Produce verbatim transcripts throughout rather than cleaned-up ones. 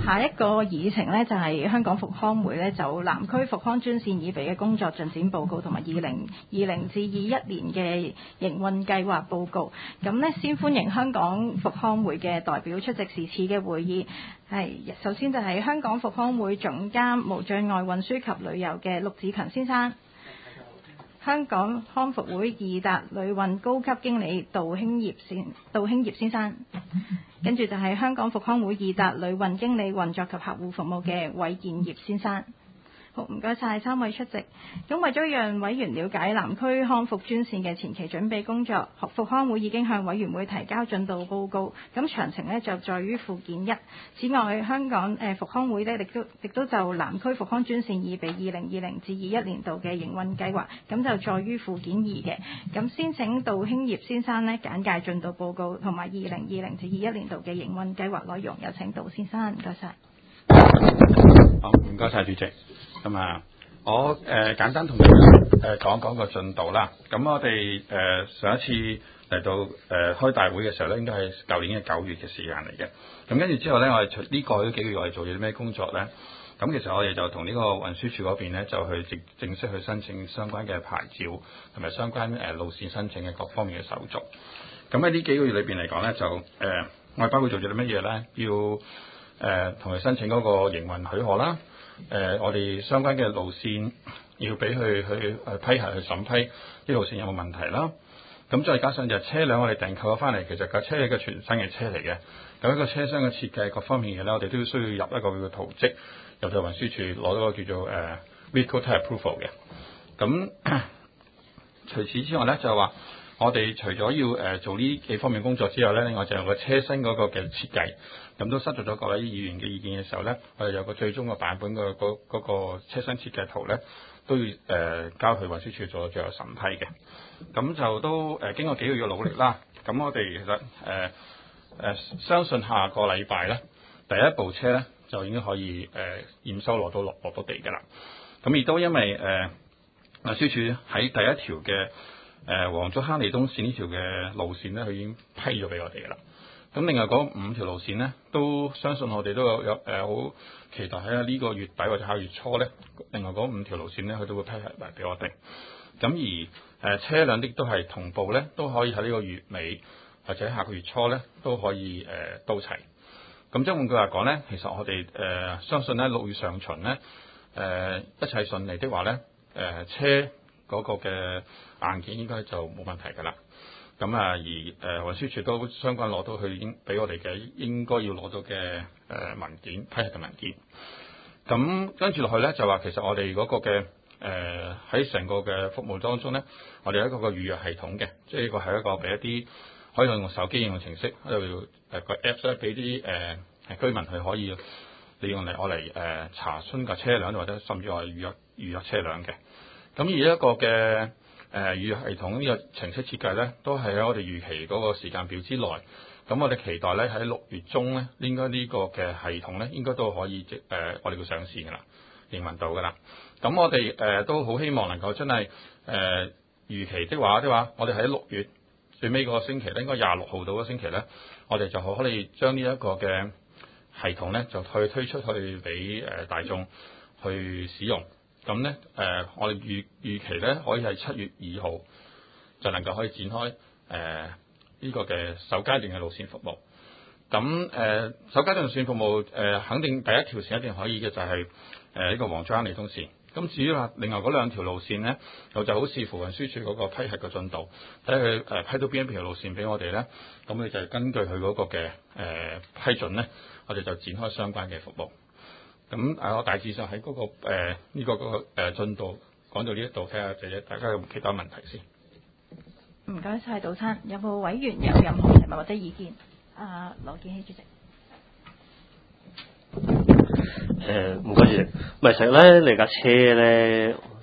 下一個議程呢，就係、是、香港復康會呢就南區復康專線以備嘅工作進展報告同埋二零二零至二一年嘅營運計劃報告。咁呢，先歡迎香港復康會嘅代表出席是次嘅會議。係首先就係香港復康會總監無障礙運輸及旅遊嘅陸志強先生。香港康復會易達旅運高級經理杜興業先杜興業先生，跟住就係香港復康會易達旅運經理運作及客戶服務嘅韋建業先生。好，唔該晒三位出席。咁為咗讓委員了解南區康復專線嘅前期準備工作，復康會已經向委員會提交進度報告。咁詳情呢就在於附件一。此外，香港誒復康會呢亦都亦都就南區復康專線預備二零二零至二一年度嘅營運計劃，咁就在於附件二嘅。咁先請杜興業先生呢簡介進度報告同埋二零二零至二一年度嘅營運計劃內容。有請杜先生，唔該晒。 好，唔該晒主席。咁啊，我誒、呃、簡單同大家誒講講個進度啦。咁我哋誒、呃、上一次嚟到誒、呃、開大會嘅時候咧，應該係舊年嘅九月嘅時間嚟嘅。咁跟住之後咧，我哋除呢個幾個月我哋做咗啲咩工作咧？咁其實我哋就同呢個運輸署嗰邊咧，就去正正式去申請相關嘅牌照同埋相關誒路線申請嘅各方面嘅手續。咁喺呢幾個月裏邊嚟講咧，就誒、呃、我哋包括做咗啲乜嘢咧？要誒同佢申請嗰個營運許可啦。誒、呃，我哋相關嘅路線要俾佢去去批核去審批，啲路線有冇問題啦？咁再加上就係車輛，我哋訂購咗翻嚟，其實架車係一個全新嘅車嚟嘅。咁一個車廂嘅設計各方面嘅咧，我哋都需要入一個叫圖則，入到運輸署攞到個叫做誒、uh, Vehicle Type Approval 嘅。咁除此之外咧，就係話我哋除咗要誒、呃、做呢幾方面工作之外咧，另外就有個車身嗰個嘅設計。咁都收集咗各位議員嘅意見嘅時候咧，我哋有個最終嘅版本嘅嗰嗰個車身設計圖咧，都要誒、呃、交去運輸署做最後審批嘅。咁就都誒、呃、經過幾個月嘅努力啦。咁我哋其實誒誒、呃呃、相信下個禮拜咧，第一部車咧就已經可以誒驗、呃、收攞到落落到地㗎啦。咁亦都因為誒運輸署喺第一條嘅誒黃竹坑利東線呢條嘅路線咧，佢已經批咗俾我哋㗎啦。咁另外嗰五條路線呢，都相信我哋都有有誒好、呃、期待喺呢個月底或者下月初呢，另外嗰五條路線呢，佢都會批核埋俾我哋。咁而誒、呃、車輛的都係同步呢，都可以喺呢個月尾或者下個月初呢，都可以誒、呃、到齊。咁即係換句話講呢，其實我哋誒、呃、相信呢，六月上旬呢，誒、呃、一切順利的話呢，誒、呃、車嗰個嘅硬件應該就冇問題㗎啦。咁啊，而誒運輸署都相關攞到佢已經俾我哋嘅應該要攞到嘅誒、呃、文件批核嘅文件。咁跟住落去咧，就話其實我哋嗰個嘅誒喺成個嘅服務當中咧，我哋有一個個預約系統嘅，即係呢個係一個俾一啲可以用手機應用程式喺度誒個 Apps 咧，俾啲誒居民係可以利用嚟我嚟誒查詢架車輛或者甚至係預約預約車輛嘅。咁而一個嘅誒預約系統呢個程式設計咧，都係喺我哋預期嗰個時間表之內。咁我哋期待咧喺六月中咧，應該呢個嘅系統咧，應該都可以即誒、呃，我哋會上線㗎啦，營運到㗎啦。咁我哋誒、呃、都好希望能夠真係誒、呃、預期的話，的話我哋喺六月最尾嗰個星期咧，應該廿六號到嗰個星期咧，我哋就可以將呢一個嘅系統咧，就去推出去俾誒大眾去使用。咁咧，誒、呃，我哋預預期咧，可以係七月二號就能夠可以展開誒呢、呃這個嘅首階段嘅路線服務。咁誒、呃，首階段路線服務誒、呃，肯定第一條線一定可以嘅就係誒呢個黃竹坑利東線。咁至於話另外嗰兩條路線咧，就就好視乎運輸署嗰個批核嘅進度，睇佢誒批到邊一條路線俾我哋咧，咁你就根據佢嗰個嘅誒、呃、批准咧，我哋就展開相關嘅服務。咁啊，我大致上喺嗰、那個誒呢、呃這個嗰、那個誒、呃、進度講到呢一度，睇下謝謝大家有冇其他問題先。 唔該晒，杜生，有冇委員有任何提問或者意見？啊，羅健熙主席。 誒唔該主席，咪其實咧你架車咧就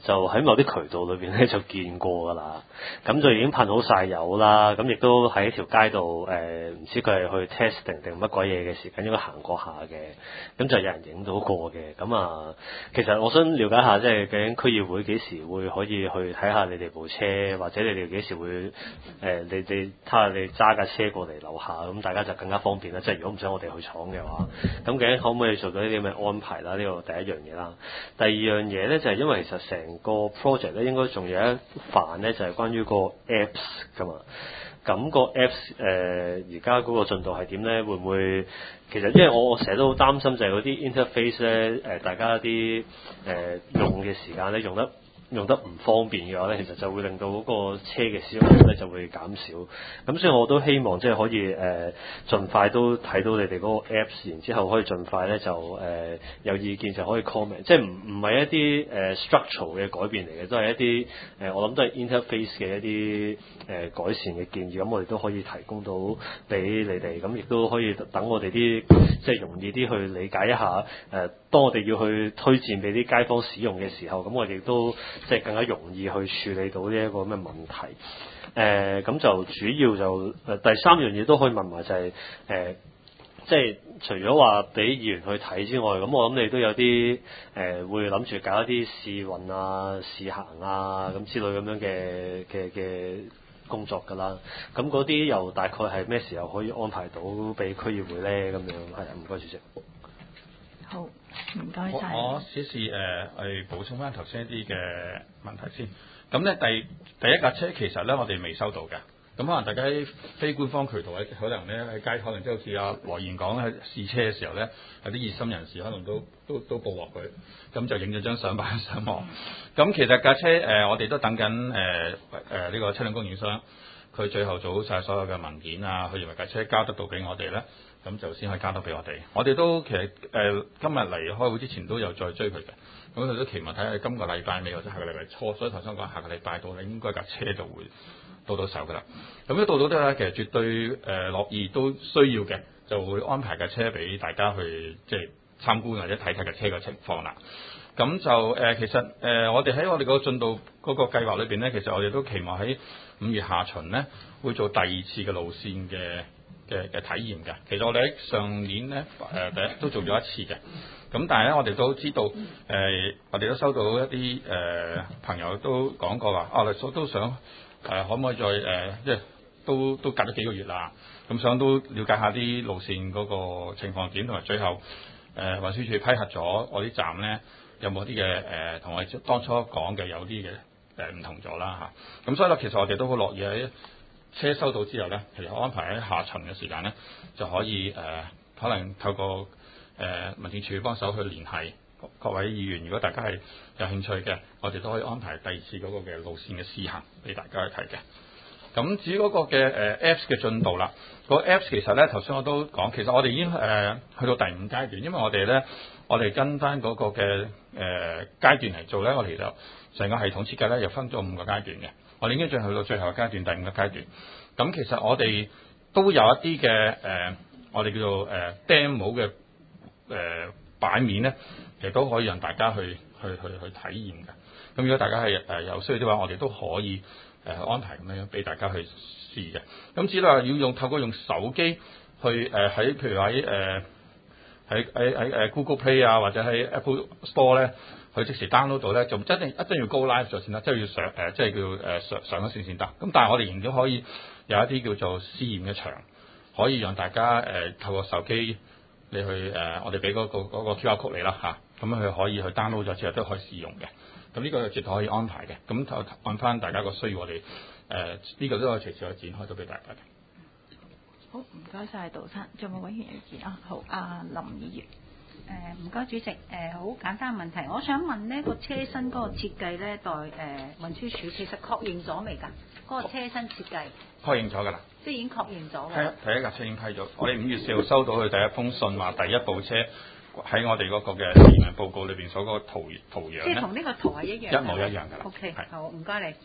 就喺某啲渠道裏邊咧就見過㗎啦，咁就已經噴好晒油啦，咁亦都喺條街度誒唔知佢係去 testing 定乜鬼嘢嘅時間應該行過下嘅，咁就有人影到過嘅，咁啊其實我想了解下即係究竟區議會幾時會可以去睇下你哋部車，或者你哋幾時會誒、呃、你哋睇下你揸架車過嚟樓下，咁大家就更加方便啦，即係如果唔想我哋去闖嘅話，咁究竟可唔可以做到呢啲咁嘅安排啦？呢個第一樣嘢啦，第二樣嘢咧就係、是、因為其實成個 project 咧應該仲有一範咧就係、是、關於個 apps 噶嘛，咁、個 apps 誒而家嗰個進度係點咧？會唔會其實因為我我成日都好擔心就係嗰啲 interface 咧誒、呃、大家啲誒、呃、用嘅時間咧用得用得唔方便嘅話咧，其實就會令到嗰個車嘅使用量咧就會減少。咁所以我都希望即係可以誒、呃，盡快都睇到你哋嗰個 Apps，然之後可以盡快咧就誒、呃、有意見就可以 comment，即係唔唔係一啲誒、呃、structural 嘅改變嚟嘅，都係一啲誒、呃、我諗都係 interface 嘅一啲誒、呃、改善嘅建議。咁我哋都可以提供到俾你哋，咁亦都可以等我哋啲即係容易啲去理解一下誒、呃，當我哋要去推薦俾啲街坊使用嘅時候，咁我哋都即係更加容易去處理到呢一個咁嘅問題。誒、呃、咁就主要就誒、呃、第三樣嘢都可以問埋就係、是、誒、呃，即係除咗話俾議員去睇之外，咁我諗你都有啲誒、呃、會諗住搞一啲試運啊、試行啊咁之類咁樣嘅嘅嘅工作㗎啦。咁嗰啲又大概係咩時候可以安排到俾區議會咧？咁樣係啊，唔該主席。 好，唔該晒。 我我試試誒，去補充翻頭先一啲嘅問題先。咁咧，第第一架車其實咧，我哋未收到嘅。咁可能大家喺非官方渠道咧，可能咧喺街，可能即係好似阿羅燕講喺試車嘅時候咧，有啲熱心人士可能都都都報獲佢，咁就影咗張相擺上網。咁其實架車誒、呃，我哋都等緊誒誒呢個車輛供應商，佢最後做好晒所有嘅文件啊，佢認為架車交得到俾我哋咧。咁就先可以交得俾我哋。我哋都其實誒、呃、今日嚟開會之前都有再追佢嘅。咁佢都期望睇下今個禮拜尾或者下個禮拜初，所以頭先講下個禮拜到咧，應該架車就會到到手㗎啦。咁一到到咧，其實絕對誒樂意都需要嘅，就會安排架車俾大家去即係參觀或者睇睇架車嘅情況啦。咁就誒、呃、其實誒、呃、我哋喺我哋個進度嗰個計劃裏邊咧，其實我哋都期望喺五月下旬咧會做第二次嘅路線嘅。嘅嘅體驗嘅，其實我哋喺上年咧誒、呃、第一都做咗一次嘅，咁但係咧我哋都知道誒、呃，我哋都收到一啲誒、呃、朋友都講過話，啊，我哋都想誒、呃、可唔可以再誒、呃，即係都都隔咗幾個月啦，咁想都了解下啲路線嗰個情況點，同埋最後誒、呃、運輸署批核咗我啲站咧有冇啲嘅誒同我哋當初講嘅有啲嘅誒唔同咗啦嚇，咁所以咧其實我哋都好樂意喺車收到之後咧，其實安排喺下旬嘅時間咧，就可以誒、呃，可能透過誒、呃、民政處幫手去聯繫各位議員。如果大家係有興趣嘅，我哋都可以安排第二次嗰個嘅路線嘅試行俾大家去睇嘅。咁至於嗰個嘅誒、呃、Apps 嘅進度啦，個 Apps 其實咧頭先我都講，其實我哋已經誒、呃、去到第五階段，因為我哋咧我哋跟翻嗰個嘅誒、呃、階段嚟做咧，我哋就成個系統設計咧又分咗五個階段嘅。我哋已經進去到最後階段，第五個階段。咁其實我哋都有一啲嘅誒，我哋叫做誒、呃、demo 嘅誒、呃、版面咧，其實都可以讓大家去去去去體驗嘅。咁如果大家係誒、呃、有需要嘅話，我哋都可以誒、呃、安排咁樣俾大家去試嘅。咁至於話要用透過用手機去誒喺、呃、譬如喺誒喺喺喺誒 Google Play 啊，或者喺 Apple Store 咧。佢即時 download 到咧，就真係一定要 go live 咗先得，即係要上誒、呃，即係叫誒、呃、上上咗線先得。咁但係我哋仍然都可以有一啲叫做試驗嘅場，可以讓大家誒、呃、透過手機你去誒、呃，我哋俾嗰個嗰個 Q R code 你啦嚇，咁、啊、佢可以去 download 咗之後都可以試用嘅。咁呢個就絕對可以安排嘅。咁就按翻大家個需要，我哋誒呢個都可以隨時去展開到俾大家嘅。 好，唔該晒杜生，仲有冇委員有意見啊？好，阿林議員。 誒唔該主席，誒、呃、好簡單問題，我想問呢個車身嗰個設計咧，代誒、呃、運輸署其實確認咗未㗎？嗰、那個車身設計確認咗㗎啦， 即係已經確認咗㗎。 係啊，第一架車已經批咗。我哋五月四號收到佢第一封信，話第一部車喺我哋嗰個嘅試驗報告裏邊所嗰個圖圖樣即係同呢個圖係一樣。 一模一樣㗎啦。 O K，好，唔該你。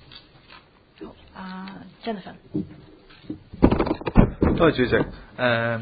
好，阿 Jennifer。 多謝主席。誒、呃。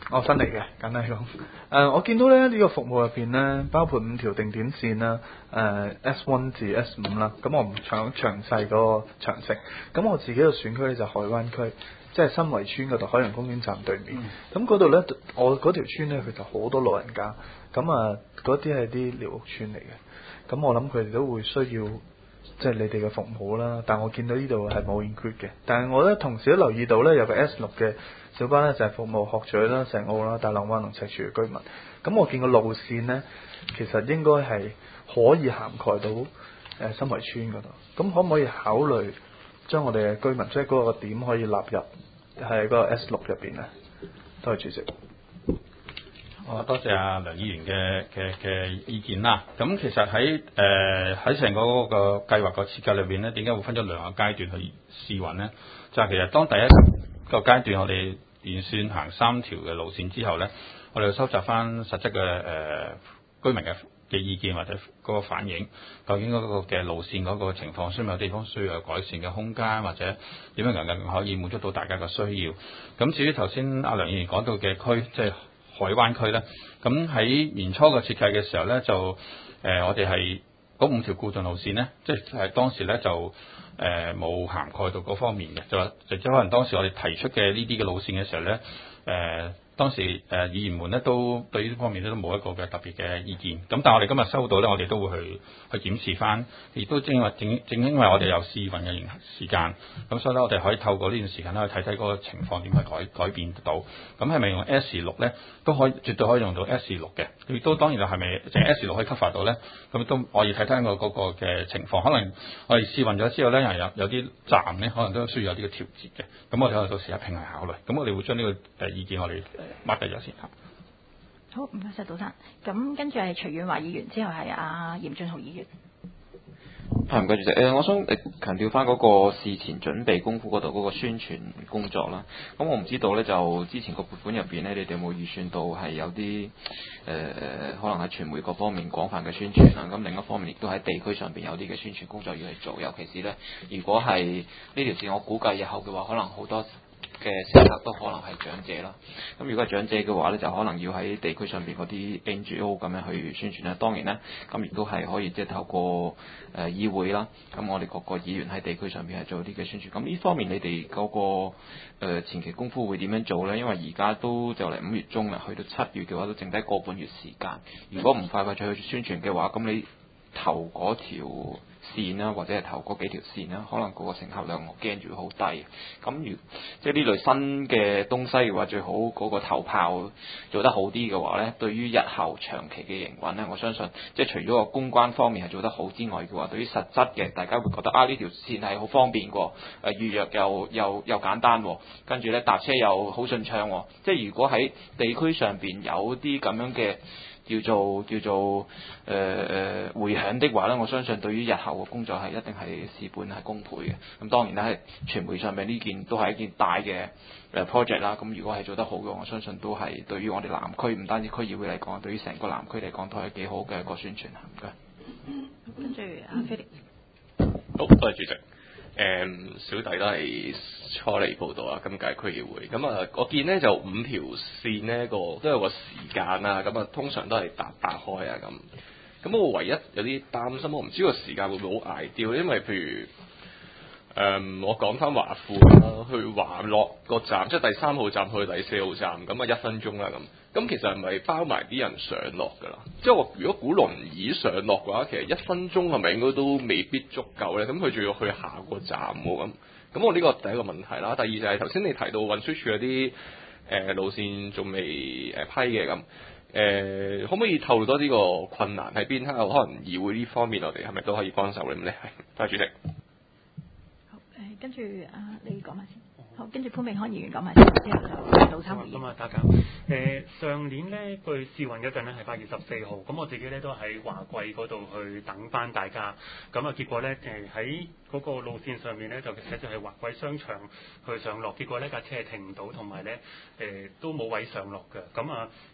我新嚟嘅，簡單講。誒、呃，我見到咧呢、這個服務入邊咧，包括五條定點線啦，誒、呃、S 一 至 S 五啦。咁我唔詳詳細嗰個詳情。咁我自己嘅選區咧就海灣區，即係新圍村嗰度海洋公園站對面。咁嗰度咧，我嗰條村咧，佢就好多老人家。咁啊，嗰啲係啲寮屋村嚟嘅。咁我諗佢哋都會需要即係你哋嘅服務啦。但我見到呢度係冇 include 嘅。但係我咧同時都留意到咧有個 S 六嘅小巴咧就係、是、服務鶴咀啦、石澳啦、大浪灣同赤柱嘅居民。咁我見個路線咧，其實應該係可以涵蓋到誒、呃、新圍村嗰度。咁可唔可以考慮將我哋嘅居民即係嗰個點可以納入係嗰個 S 六入邊咧？多謝主席。 我多謝阿梁議員嘅嘅嘅意見啦。咁其實喺誒喺成個嗰個計劃個設計裏邊咧，點解會分咗兩個階段去試運咧？就係、是、其實當第一個階段我哋沿線行三條嘅路線之後咧，我哋收集翻實質嘅誒、呃、居民嘅嘅意見或者嗰個反映，究竟嗰個嘅路線嗰個情況，需唔需要有地方需要有改善嘅空間，或者點樣能夠可以滿足到大家嘅需要？咁至於頭先阿梁議員講到嘅區，即係海灣區咧，咁喺年初嘅設計嘅時候咧，就誒、呃、我哋係嗰五條固定路線咧，即係當時咧就誒冇、呃、涵蓋到嗰方面嘅，就話即係可能當時我哋提出嘅呢啲嘅路線嘅時候咧，誒、呃、當時誒、呃、議員們咧都對呢方面咧都冇一個嘅特別嘅意見。咁但係我哋今日收到咧，我哋都會去去檢視翻，亦都正因為正正因為我哋有試運嘅時間，咁所以咧我哋可以透過呢段時間咧去睇睇嗰個情況點去改改變得到。咁係咪用 S 六咧？都可以絕對可以用到 S 六嘅，亦都當然係咪淨係 S 六可以 cover 到咧？咁都可以睇睇個嗰個嘅情況。可能我哋試運咗之後咧，又有有啲站咧，可能都需要有啲嘅調節嘅。咁我哋可能到時一併去考慮。咁我哋會將呢個誒意見我哋抹低咗先嚇。 好，唔該晒杜生。咁跟住係徐遠華議員，之後係阿嚴俊豪議員。 係唔該主席，誒、呃，我想誒強調翻嗰個事前準備功夫嗰度嗰個宣傳工作啦。咁我唔知道咧，就之前個撥款入邊咧，你哋有冇預算到係有啲誒、呃、可能喺傳媒各方面廣泛嘅宣傳啊？咁另一方面亦都喺地區上邊有啲嘅宣傳工作要去做，尤其是咧，如果係呢條線，我估計日後嘅話，可能好多嘅乘客都可能係長者啦，咁如果係長者嘅話咧，就可能要喺地區上邊嗰啲 N G O 咁樣去宣傳啦。當然咧，咁亦都係可以即係透過誒、呃、議會啦，咁我哋各個議員喺地區上邊係做啲嘅宣傳。咁呢方面你哋嗰、那個、呃、前期功夫會點樣做咧？因為而家都就嚟五月中啦，去到七月嘅話都剩低個半月時間。如果唔快快脆去宣傳嘅話，咁你頭嗰條線啦，或者係頭嗰幾條線啦，可能嗰個成效量我驚住會好低。咁如即係呢類新嘅東西嘅話，最好嗰個頭炮做得好啲嘅話咧，對於日後長期嘅營運咧，我相信即係除咗個公關方面係做得好之外嘅話，對於實質嘅大家會覺得啊呢條線係好方便喎，誒預約又又又簡單，跟住咧搭車又好順暢。即係如果喺地區上邊有啲咁樣嘅叫做叫做誒誒、呃、迴響的話咧，我相信對於日後嘅工作係一定係事半係功倍嘅。咁當然啦，喺傳媒上面呢件都係一件大嘅誒 project 啦。咁如果係做得好嘅，我相信都係對於我哋南區唔單止區議會嚟講，對於成個南區嚟講都係幾好嘅一個宣傳啊。唔該。 跟住阿菲力。 好，多謝主席。誒、嗯，小弟都係初嚟報道啊，今屆區議會咁啊，我見呢就五條線呢個都有個時間啦，咁啊通常都係搭搭開啊咁。咁我唯一有啲擔心，我唔知個時間會唔會好捱掉，因為譬如誒、嗯，我講翻華富啦，去華樂個站，即係第三號站去第四號站，咁啊一分鐘啦咁。咁其實係咪包埋啲人上落㗎啦？即係我如果估輪椅上落嘅話，其實一分鐘係咪應該都未必足夠咧？咁佢仲要去下個站喎咁。咁我呢個第一個問題啦。第二就係頭先你提到運輸署有啲誒、呃、路線仲未誒批嘅咁，誒、呃、可唔可以透露多啲個困難喺邊？可能議會呢方面我哋係咪都可以幫手咧？咁咧係，多謝主席。 好誒，跟住啊，你講埋先。好，跟住潘永康議員講埋先，之後就杜生會議。 咁啊，大家誒上年咧據試運嗰陣咧係八月十四號，咁我自己咧都喺華貴嗰度去等翻大家，咁啊結果咧誒喺嗰個路線上面咧就寫住係華貴商場去上落，結果呢架車係停唔到，同埋咧誒都冇位上落嘅，咁啊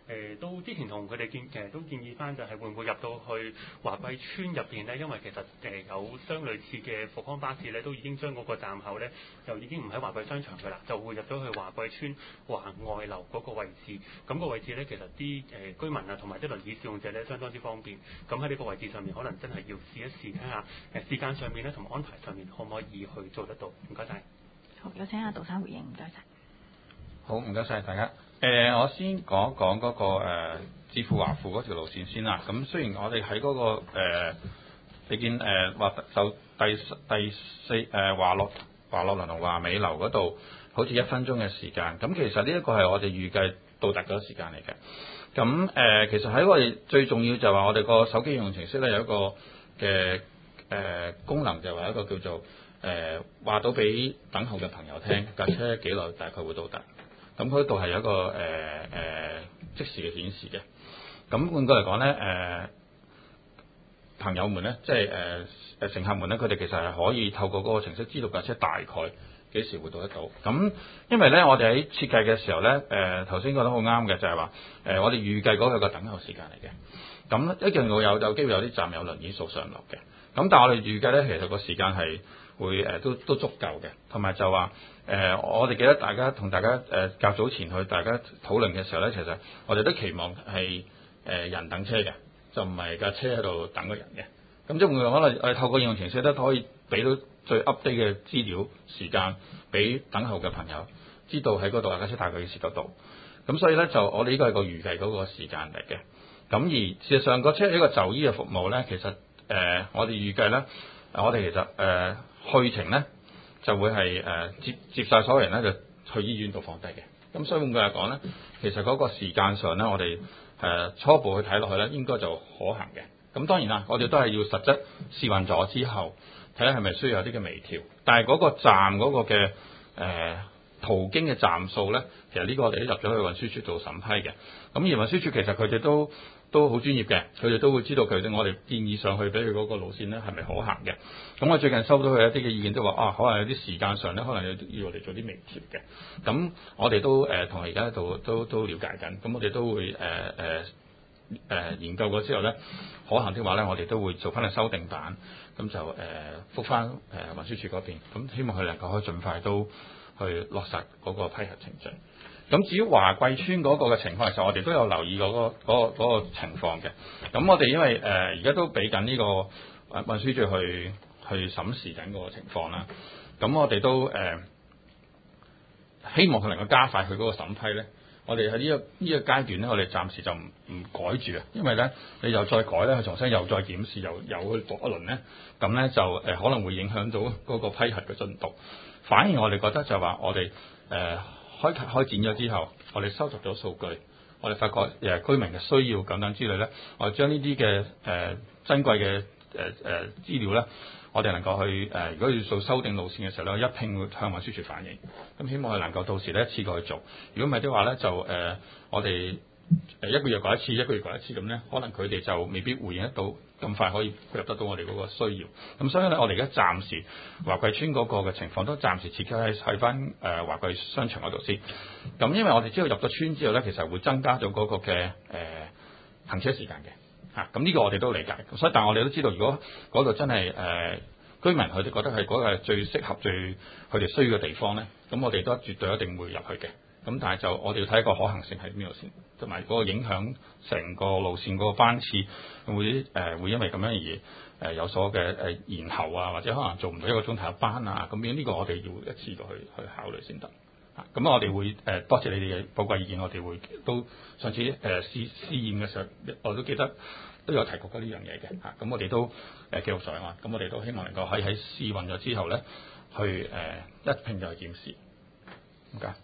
誒都之前同佢哋建其實都建議翻，就係會唔會入到去華貴村入邊咧？因為其實誒有相類似嘅復康巴士咧，都已經將嗰個站口咧就已經唔喺華貴商場㗎啦，就會入咗去華貴村華外樓嗰個位置。咁、個位置咧，其實啲誒居民啊同埋啲輪椅使用者咧相當之方便。咁喺呢個位置上面，可能真係要試一試睇下誒時間上面咧同埋安排上面可唔可以去做得到？唔該晒。 好，有請阿杜生回應，唔該晒。 好，唔該晒大家。誒、呃，我先講一講嗰、那個誒置富華富嗰條路線先啦。咁雖然我哋喺嗰個誒、呃，你見誒話、呃、就第第四誒華樂華樂鄰同華美樓嗰度，好似一分鐘嘅時間。咁其實呢一個係我哋預計到達嗰個時間嚟嘅。咁誒、呃，其實喺我哋最重要就係話我哋個手機應用程式咧有一個嘅誒、呃、功能，就係話一個叫做誒話、呃、到俾等候嘅朋友聽架車幾耐大概會到達。咁嗰度係有一個誒誒、呃呃、即時嘅顯示嘅。咁換句嚟講咧，誒、呃、朋友們咧，即係誒誒乘客們咧，佢哋其實係可以透過嗰個程式知道架車大概幾時會到得到。咁因為咧，我哋喺設計嘅時候咧，誒頭先講得好啱嘅，就係話誒我哋預計嗰個係個等候時間嚟嘅。咁一定會有有機會有啲站有輪椅數上落嘅。咁但係我哋預計咧，其實個時間係會誒、呃、都都足夠嘅，同埋就話誒、呃、我哋記得大家同大家誒、呃、較早前去大家討論嘅時候咧，其實我哋都期望係誒、呃、人等車嘅，就唔係架車喺度等個人嘅。咁即係會可能誒透過應用程式都可以俾到最 update 嘅資料時間俾等候嘅朋友知道喺嗰度架車大概幾時得到。咁所以咧就我哋呢個係個預計嗰個時間嚟嘅。咁而事實上個車呢個就醫嘅服務咧，其實誒、呃、我哋預計咧，我哋其實誒。呃去程咧就會係誒、呃、接接曬所有人咧就去醫院度放低嘅。咁所以換句嚟講咧，其實嗰個時間上咧，我哋誒、呃、初步去睇落去咧，應該就可行嘅。咁當然啦，我哋都係要實質試運咗之後，睇下係咪需要有啲嘅微調。但係嗰個站嗰個嘅誒、呃、途經嘅站數咧，其實呢個我哋都入咗去運輸署做審批嘅。咁而運輸署其實佢哋都都好專業嘅，佢哋都會知道佢哋我哋建議上去俾佢嗰個路線咧係咪可行嘅。咁我最近收到佢一啲嘅意見都話啊，可能有啲時間上咧，可能要要我哋做啲微調嘅。咁我哋都誒同而家度都都了解緊，咁我哋都會誒誒誒研究過之後咧，可行的話咧，我哋都會做翻個修訂版，咁就誒覆翻誒運輸署嗰邊，咁希望佢能夠可以盡快都去落實嗰個批核程序。咁至於華貴村嗰個嘅情況，其實我哋都有留意過嗰、嗰個嗰、嗰個情況嘅。咁我哋因為誒而家都俾緊呢個運輸署去去審視緊嗰個情況啦。咁我哋都誒、呃、希望佢能夠加快佢嗰個審批咧。我哋喺呢個呢、這個階段咧，我哋暫時就唔唔改住啊，因為咧你又再改咧，佢重新又再檢視，又又去讀一輪咧，咁咧就誒、呃、可能會影響到嗰個批核嘅進度。反而我哋覺得就話我哋誒。呃開開展咗之後，我哋收集咗數據，我哋發覺誒居民嘅需要等等之類咧，我哋將呢啲嘅誒珍貴嘅誒誒資料咧，我哋能夠去誒、呃，如果要做修訂路線嘅時候咧，一拼會向運輸署反映，咁希望佢能夠到時咧一次過去做。如果唔係的話咧，就誒、呃、我哋誒一個月改一次，一個月改一次咁咧，可能佢哋就未必回應得到咁快可以配合得到我哋嗰個需要。咁所以咧，我哋而家暫時華貴村嗰個嘅情況都暫時設計喺喺翻誒華貴商場嗰度先。咁因為我哋知道入咗村之後咧，其實會增加咗嗰個嘅誒、呃、行車時間嘅嚇。咁、啊、呢個我哋都理解。所以但係我哋都知道，如果嗰度真係誒、呃、居民佢哋覺得係嗰個係最適合最佢哋需要嘅地方咧，咁我哋都絕對一定會入去嘅。咁但係就我哋要睇個可行性喺邊度先，同埋嗰個影響成個路線嗰個班次會誒、呃、會因為咁樣而誒、呃、有所嘅誒延後啊，或者可能做唔到一個鐘頭一班啊，咁樣呢個我哋要一次過去去考慮先得。啊，咁我哋會誒、呃、多謝你哋嘅寶貴意見，我哋會都上次誒、呃、試試驗嘅時候，我都記得都有提及過呢樣嘢嘅嚇。咁、啊、我哋都誒、呃、記錄上啊，咁我哋都希望能夠喺喺試運咗之後咧，去誒、呃、一拼就去檢視。唔該。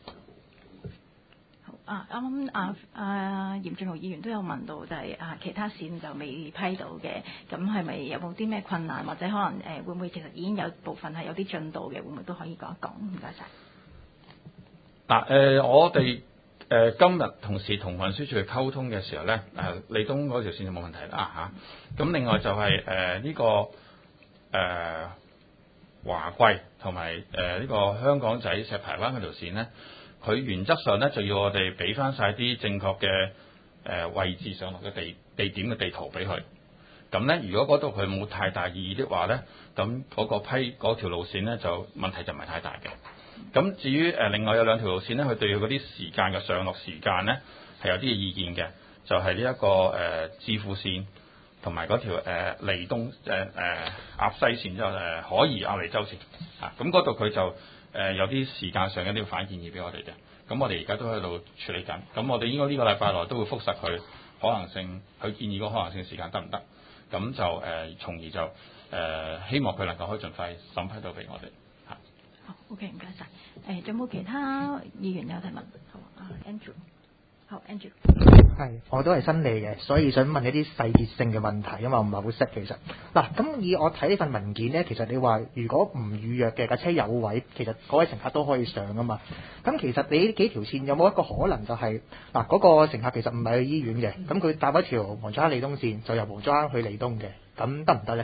啊，啱啱啊啊嚴俊豪議員都有問到，就係、是、啊其他線就未批到嘅，咁係咪有冇啲咩困難，或者可能誒、呃、會唔會其實已經有部分係有啲進度嘅，會唔會都可以講一講？唔該晒。 嗱誒、呃，我哋誒、呃、今日同時同運輸署去溝通嘅時候咧，誒利東嗰條線就冇問題啦嚇。咁、啊、另外就係誒呢個誒、呃、華貴同埋誒呢個香港仔石排灣嗰條線咧。 佢原則上咧就要我哋俾翻晒啲正確嘅誒、呃、位置上落嘅地地點嘅地圖俾佢。咁咧，如果嗰度佢冇太大意義的話咧，咁嗰個批嗰條路線咧就問題就唔係太大嘅。咁至於誒、呃、另外有兩條路線咧，佢對嗰啲時間嘅上落時間咧係有啲嘅意見嘅，就係呢一個誒置富線同埋嗰條誒利東誒誒鴨西線之後誒可怡鴨脷洲線啊。咁嗰度佢就誒、呃、有啲時間上嘅呢個反建議俾我哋嘅。咁我哋而家都喺度處理緊。咁我哋應該呢個禮拜內都會覆實佢可能性，佢建議個可能性時間得唔得？咁就誒、呃，從而就誒、呃，希望佢能夠可以盡快審批到俾我哋嚇。 好 ，OK， 唔該晒。誒、呃，仲有冇其他議員有提問？好啊 ，Andrew，好 ，Andrew。 係，我都係新嚟嘅，所以想問一啲細節性嘅問題，因為我唔係好識其實。嗱，咁以我睇呢份文件呢，其實你話如果唔預約嘅架車有位，其實嗰位乘客都可以上噶嘛。咁其實你呢幾條線有冇一個可能就係嗱嗰個乘客其實唔係去醫院嘅，咁佢搭一條黃竹坑利東線就由黃竹坑去利東嘅，咁得唔得呢？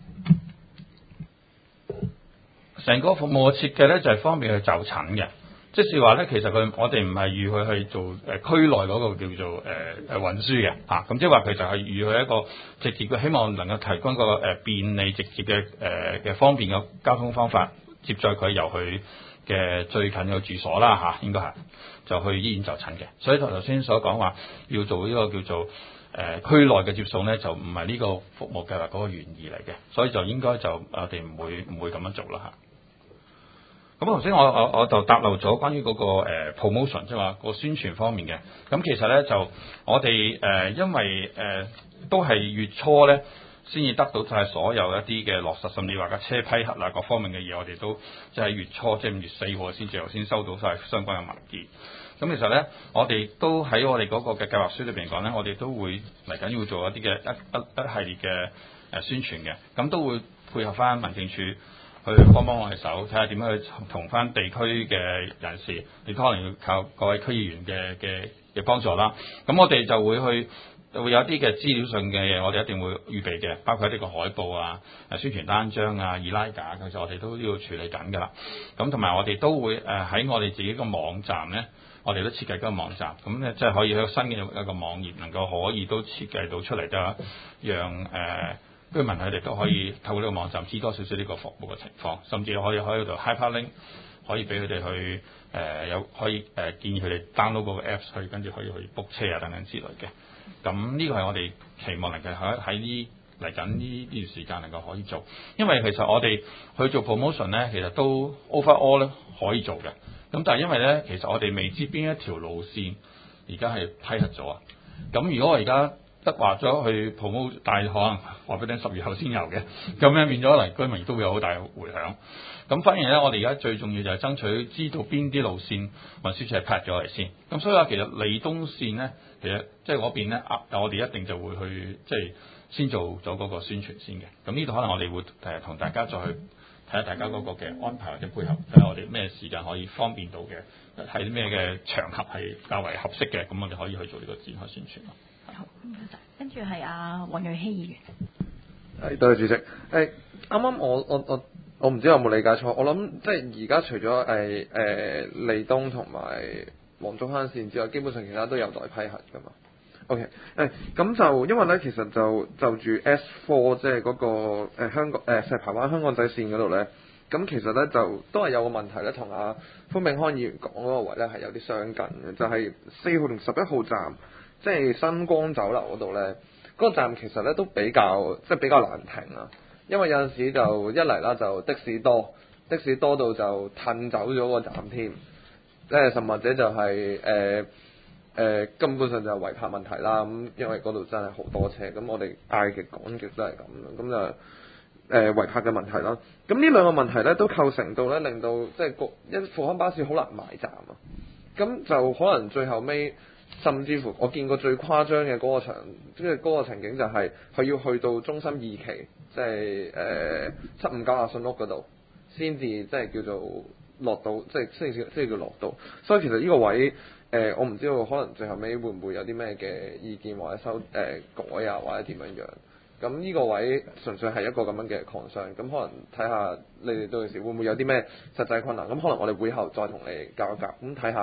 成個服務嘅設計呢，就係、是、方便去就診嘅。即是話咧，其實佢我哋唔係預佢去做誒、呃、區內嗰個叫做誒誒、呃、運輸嘅嚇，咁即係話佢就係預佢一個直接嘅，希望能夠提供個誒、呃、便利直接嘅誒嘅方便嘅交通方法，接載佢由佢嘅最近嘅住所啦嚇、啊，應該係就去醫院就診嘅。所以頭頭先所講話要做呢個叫做誒、呃、區內嘅接送咧，就唔係呢個服務計劃嗰個原意嚟嘅，所以就應該就我哋唔會唔會咁樣做啦嚇。咁頭先我我我就答漏咗關於嗰、那個、呃、promotion， 即係話個宣傳方面嘅。咁其實咧就我哋誒、呃、因為誒、呃、都係月初咧先至得到晒所有一啲嘅落實，甚至話架車批核啊各方面嘅嘢，我哋都即係月初即係五月四號先至頭先收到晒相關嘅文件。咁其實咧，我哋都喺我哋嗰個嘅計劃書裏邊講咧，我哋都會嚟緊要做一啲嘅一一一系列嘅誒宣傳嘅，咁都會配合翻民政處。去幫幫我哋手，睇下點樣去同翻地區嘅人士，亦都可能要靠各位區議員嘅嘅嘅幫助啦。咁我哋就會去會有一啲嘅資料上嘅嘢，我哋一定會預備嘅，包括一啲個海報啊、誒宣傳單張啊、易拉架，其實我哋都要處理緊㗎啦。咁同埋我哋都會誒喺我哋自己個網站咧，我哋都設計嗰個網站，咁咧即係可以有新嘅一個網頁，能夠可以都設計到出嚟，得讓誒。呃居民佢哋都可以透過呢個網站知多少少呢個服務嘅情況，甚至可以喺度 hyperlink 可以俾佢哋去誒、呃、有可以誒、呃、建議佢哋 download 嗰個 apps 去跟住可以去 book 車啊等等之類嘅。咁呢個係我哋期望能夠喺喺呢嚟緊呢呢段時間能夠可以做，因為其實我哋去做 promotion 咧，其實都 overall 咧可以做嘅。咁但係因為咧，其實我哋未知邊一條路線而家係批核咗啊。咁如果我而家得話咗去 promote，但係可能話俾你聽十月後先有嘅，咁樣變咗嚟居民都會有好大嘅迴響。咁反而咧，我哋而家最重要就係爭取知道邊啲路線運輸署係批咗嚟先。咁所以話其實利東線咧，其實即係嗰邊咧，我哋一定就會去即係先做咗嗰個宣傳先嘅。咁呢度可能我哋會誒同大家再去睇下大家嗰個嘅安排或者配合，睇下我哋咩時間可以方便到嘅，係啲咩嘅場合係較為合適嘅，咁我哋可以去做呢個展開宣傳咯。 好，唔該晒。跟住係阿黃瑞希議員。 係，多謝主席。誒、欸，啱啱我我我我唔知有冇理解錯，我諗即係而家除咗誒誒利東同埋黃竹坑線之外，基本上其他都有待批核㗎嘛。OK，誒、欸，咁就因為咧，其實就就住 S 四 即係嗰個誒、呃、香港誒、呃、石排灣香港仔線嗰度咧，咁其實咧就都係有個問題咧，同阿潘永康議員講嗰個位咧係有啲相近嘅，就係四號同十一號站。即係新光酒樓嗰度呢，嗰、那個站其實呢都比較即係比較難停啊，因為有陣時就一嚟啦就的士多，的士多到就褪走咗個站添，即係甚或者就係誒誒根本上就係違泊問題啦。咁因為嗰度真係好多車，咁我哋嗌極講極都係咁，咁就誒、呃、違泊嘅問題啦。咁呢兩個問題呢都構成到呢，令到即係個一復康巴士好難埋站啊。咁就可能最後尾。甚至乎我見過最誇張嘅嗰個場，即係嗰個情景就係佢要去到中心二期，即係誒七五九亞信屋嗰度，先至即係叫做落到，即係先至先至叫落到。所以其實呢個位誒、呃，我唔知道可能最後尾會唔會有啲咩嘅意見或者修誒、呃、改啊，或者點樣樣。咁呢個位純粹係一個咁樣嘅 concern，咁可能睇下你哋到時會唔會有啲咩實際困難。咁可能我哋會後再同你哋交一交，咁睇下。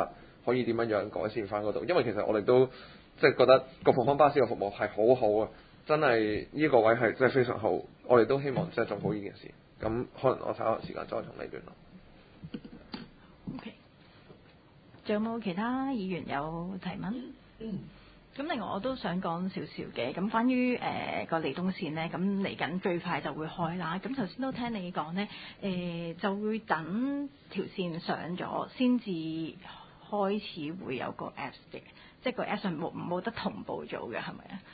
可以點樣樣改善翻嗰度，因為其實我哋都即係覺得個復康巴士嘅服務係好好啊，真係呢個位係真係非常好，我哋都希望即係做好呢件事。咁可能我稍後時間再同你聯絡。 OK，仲有冇其他議員有提問？嗯。咁另外我都想講少少嘅，咁關於誒個利東線呢，咁嚟緊最快就會開啦。咁頭先都聽你講呢，誒、呃、就會等條線上咗先至開始會有個 Apps 嘅，即係個 Apps 係冇冇得同步做嘅，係咪啊？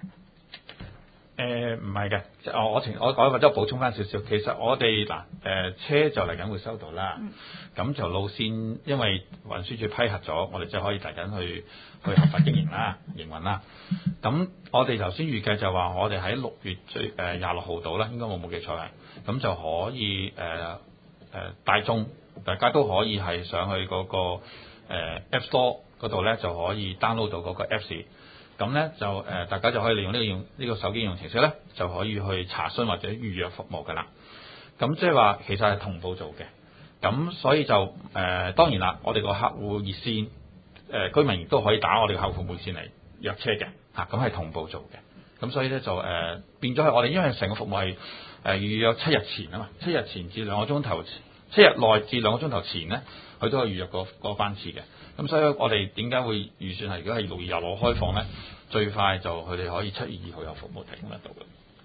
誒唔係嘅，即係我我情我講或者補充翻少少，其實我哋嗱誒車就嚟緊會收到啦，咁、嗯、就路線因為運輸署批核咗，我哋就可以嚟緊去去合法經營啦、營運啦。咁我哋頭先預計就話我哋喺六月最誒廿六號度啦，應該我冇記錯嘅，咁就可以誒誒、呃呃、大眾大家都可以係上去嗰、那個、呃、App Store 嗰度咧就可以 download 到嗰個 Apps。咁咧就誒、呃，大家就可以利用呢個用呢個手機應用程式咧，就可以去查詢或者預約服務㗎啦。咁即係話其實係同步做嘅。咁所以就誒、呃、當然啦，我哋個客戶熱線誒、呃、居民亦都可以打我哋嘅客戶服務線嚟約車嘅嚇，咁、啊、係同步做嘅。咁所以咧就誒、呃、變咗係我哋因為成個服務係誒預約七日前啊嘛，七日前至兩個鐘頭，七日內至兩個鐘頭前咧，佢都可以預約個個班次嘅。咁所以我哋點解會預算係如果係六月廿六號開放咧，最快就佢哋可以七月二號有服務提供得到嘅。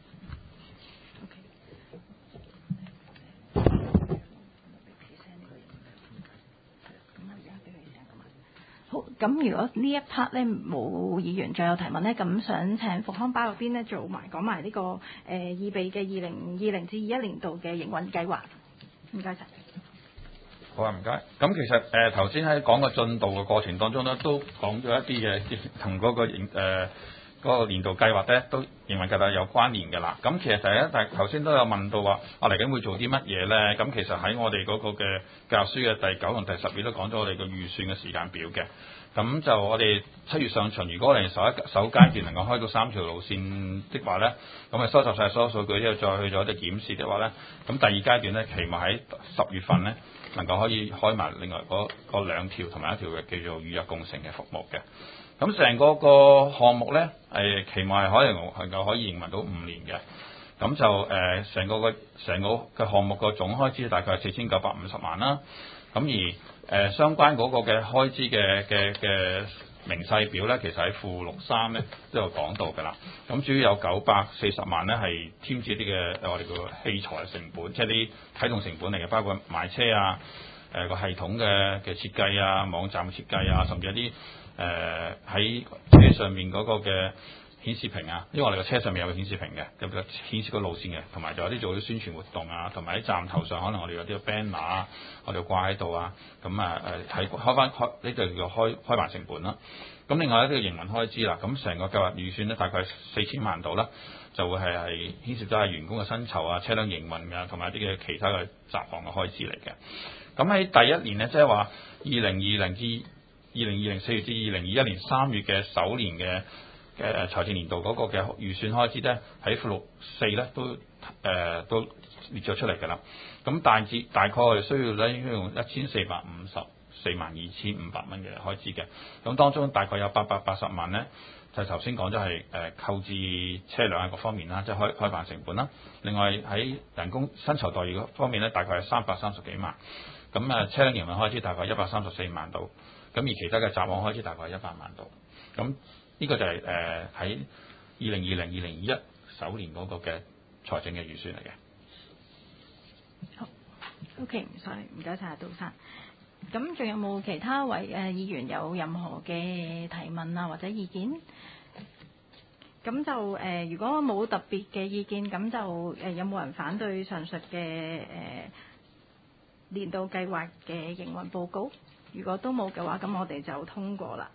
好，咁如果呢一 part 咧冇議員再有提問咧，咁想請復康巴嗰邊咧做埋講埋呢個誒預備嘅二零二零至二一年度嘅營運計劃。唔該晒。 好啊，唔該。咁其實誒頭先喺講個進度嘅過程當中咧，都講咗一啲嘅同嗰個營誒嗰個年度計劃咧，都營運計劃有關聯嘅啦。咁其實第一，但係頭先都有問到話，我嚟緊會做啲乜嘢咧？咁其實喺我哋嗰個嘅教書嘅第九同第十頁都講咗我哋個預算嘅時間表嘅。咁就我哋七月上旬，如果我哋首一首階段能夠開到三條路線的話咧，咁啊收集晒所有數據之後，再去咗一啲檢視嘅話咧，咁第二階段咧，期望喺十月份咧能夠可以開埋另外嗰嗰兩條同埋一條嘅叫做預約共乘嘅服務嘅。咁成個個項目咧，係期望係可能能夠可以營運到五年嘅。咁就誒成、呃、個個成個嘅項目個總開支大概係四千九百五十萬啦。咁而誒、呃、相關嗰個嘅開支嘅嘅嘅明細表咧，其實喺附錄三咧都有講到㗎啦。咁主要有九百四十萬咧係添置啲嘅我哋個器材成本，即係啲啟動成本嚟嘅，包括買車啊、誒、呃、個系統嘅嘅設計啊、網站嘅設計啊，甚至有啲誒喺車上面嗰個嘅顯示屏啊，因為我哋個車上面有個顯示屏嘅，有個顯示個路線嘅，同埋就有啲做啲宣傳活動啊，同埋喺站頭上可能我哋有啲 banner 啊，我哋掛喺度啊，咁啊誒睇開翻開呢就叫開開辦成本啦。咁另外一啲營運開支啦，咁成個計劃預算咧大概四千萬度啦，就會係係牽涉咗係員工嘅薪酬啊、車輛營運啊，同埋一啲嘅其他嘅雜項嘅開支嚟嘅。咁喺第一年咧，即係話二零二零至二零二零四月至二零二一年三月嘅首年嘅嘅財政年度嗰個嘅預算開支咧，喺附錄四咧都誒、呃、都列咗出嚟㗎啦。咁大致大概我哋需要咧應該用一千四百五十四萬二千五百蚊嘅開支嘅。咁當中大概有八百八十萬咧，就頭先講咗係誒購置車輛各方面啦，即係開開辦成本啦。另外喺人工薪酬待遇嗰方面咧，大概係三百三十幾萬。咁啊車輛營運開支大概一百三十四萬度。咁而其他嘅雜項開支大概係一百萬度。咁呢個就係誒喺二零二零二零二一首年嗰個嘅財政嘅預算嚟嘅。 好 ，OK， 唔該，唔該晒杜生。咁仲有冇其他位誒、呃、議員有任何嘅提問啊或者意見？咁就誒、呃，如果冇特別嘅意見，咁就誒、呃、有冇人反對上述嘅誒、呃、年度計劃嘅營運報告？如果都冇嘅話，咁我哋就通過啦。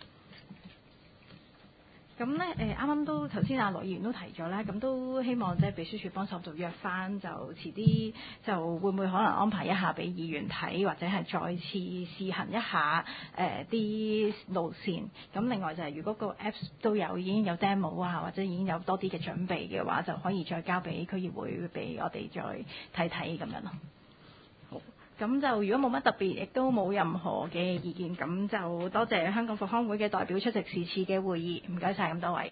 咁咧誒，啱啱都頭先阿羅議員都提咗咧，咁都希望即係秘書處幫手就約翻，就遲啲就會唔會可能安排一下俾議員睇，或者係再次試行一下誒啲、呃、路線。咁另外就係如果個 Apps 都有已經有 demo 啊，或者已經有多啲嘅準備嘅話，就可以再交俾區議會俾我哋再睇睇咁樣咯。好。 咁就如果冇乜特別，亦都冇任何嘅意見，咁就多謝香港復康會嘅代表出席是次嘅會議，唔該晒咁多位。